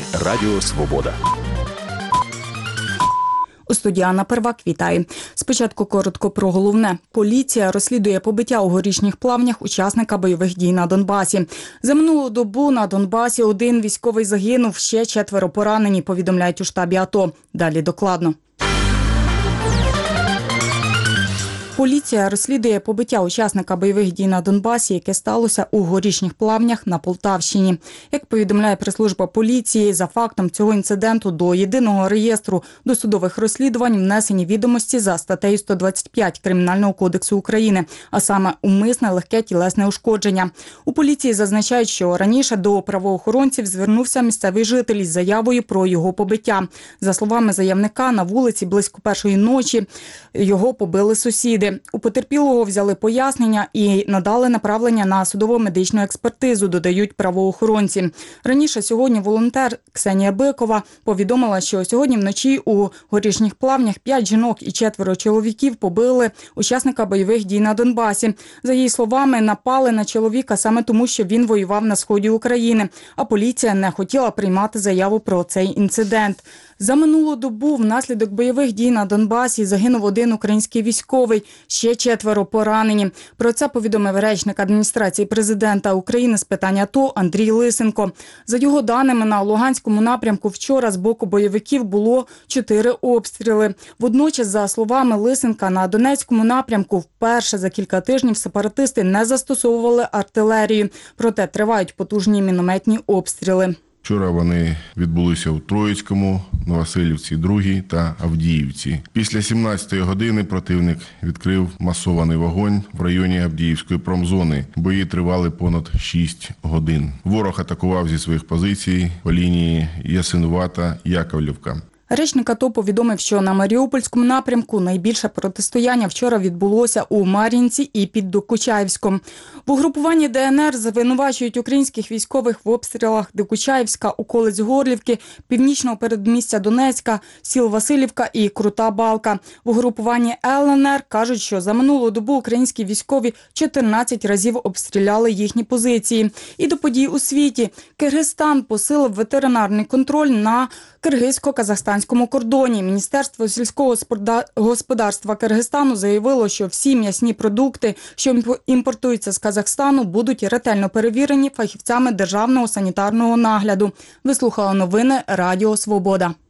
Радіо Свобода. У студії Анна Первак, вітаю. Спочатку коротко про головне. Поліція розслідує побиття у Горішніх Плавнях учасника бойових дій на Донбасі. За минулу добу на Донбасі 1 військовий загинув, ще 4 поранені, повідомляють у штабі АТО. Далі докладно. Поліція розслідує побиття учасника бойових дій на Донбасі, яке сталося у Горішніх Плавнях на Полтавщині. Як повідомляє прес-служба поліції, за фактом цього інциденту до єдиного реєстру досудових розслідувань внесені відомості за статтею 125 Кримінального кодексу України, а саме умисне легке тілесне ушкодження. У поліції зазначають, що раніше до правоохоронців звернувся місцевий житель із заявою про його побиття. За словами заявника, на вулиці близько 1:00 ночі його побили сусіди. У потерпілого взяли пояснення і надали направлення на судово-медичну експертизу, додають правоохоронці. Раніше сьогодні волонтер Ксенія Бикова повідомила, що сьогодні вночі у Горішніх Плавнях 5 жінок і 4 чоловіків побили учасника бойових дій на Донбасі. За її словами, напали на чоловіка саме тому, що він воював на сході України, а поліція не хотіла приймати заяву про цей інцидент. За минулу добу внаслідок бойових дій на Донбасі загинув 1 український військовий, ще 4 поранені. Про це повідомив речник адміністрації президента України з питань АТО Андрій Лисенко. За його даними, на Луганському напрямку вчора з боку бойовиків було 4 обстріли. Водночас, за словами Лисенка, на Донецькому напрямку вперше за кілька тижнів сепаратисти не застосовували артилерію, проте тривають потужні мінометні обстріли. Вчора вони відбулися у Троїцькому, Новоселівці, Другій та Авдіївці. Після 17-ї години противник відкрив масований вогонь в районі Авдіївської промзони. Бої тривали понад 6 годин. Ворог атакував зі своїх позицій по лінії Ясинувата-Яковлівка. Речник АТО повідомив, що на Маріупольському напрямку найбільше протистояння вчора відбулося у Мар'їнці і під Докучаєвськом. В угрупуванні ДНР звинувачують українських військових в обстрілах Докучаєвська, околиць Горлівки, північного передмістя Донецька, сіл Василівка і Крута Балка. В угрупуванні ЛНР кажуть, що за минулу добу українські військові 14 разів обстріляли їхні позиції. І до подій у світі. Киргизстан посилив ветеринарний контроль на киргизько-казахстанському кордоні. Міністерство сільського господарства Киргизстану заявило, що всі м'ясні продукти, що імпортуються з Казахстану, будуть ретельно перевірені фахівцями Державного санітарного нагляду. Ви слухали новини Радіо Свобода.